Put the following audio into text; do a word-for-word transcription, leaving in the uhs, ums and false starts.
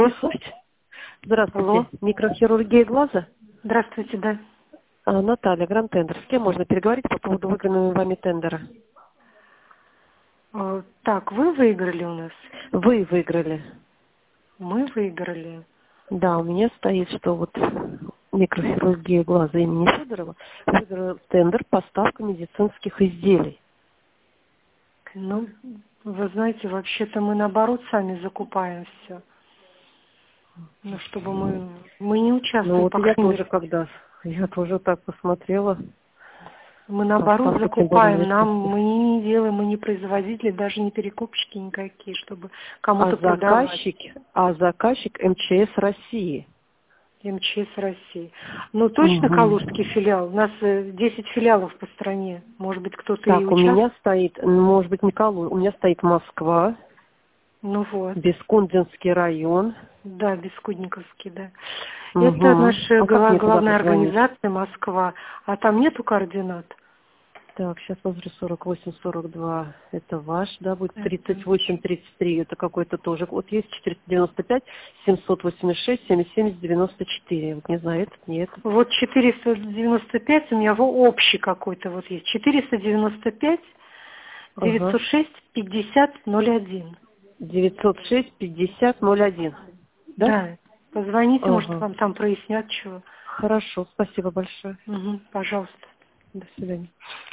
Здравствуйте. Здравствуйте. Алло. Микрохирургия глаза? Здравствуйте, да. А, Наталья, Гранд Тендер. С кем можно переговорить по поводу выигранного вами тендера? Э, Так, вы выиграли у нас? Вы выиграли. Мы выиграли. Да, у меня стоит, что вот микрохирургия глаза имени Федорова выиграла тендер поставка медицинских изделий. Ну, вы знаете, вообще-то мы наоборот сами закупаем все. Ну, чтобы мы... Мы не Ну участвуем, вот по я крайней тоже мере. когда, я тоже так посмотрела. Мы наоборот Поставка, тем более закупаем. Нам медицинских. мы не делаем, мы не производители, даже не перекупщики никакие, чтобы А кому-то продавать. заказчик, а заказчик эм че эс России. эм че эс России. Ну, точно Калужский Угу. филиал? У нас э, десять филиалов по стране. Может быть, кто-то и Так, у участвует? меня стоит, может быть, Николай, у меня стоит Москва, Ну вот. Бескундинский район. Да, Бескудниковский, да. Это Угу. наша А как гла- мне туда главная позвонить? организация Москва, а там нету координат? Так, сейчас смотрю, сорок восемь сорок два, это ваш, да, будет Это тридцать восемь тридцать три, это какой-то тоже. Вот есть четыреста девяносто пять семьсот восемьдесят шесть семьдесят семь девяносто четыре. Вот не знаю, этот, нет. Вот четыреста девяносто пять у меня его общий какой-то вот есть. четыреста девяносто пять Ага. девятьсот шесть пятьдесят ноль один. девятьсот шесть пятьдесят ноль один, да? Да, позвоните, может, Ага. вам там прояснят чего. Хорошо, спасибо большое. Угу, пожалуйста. До свидания.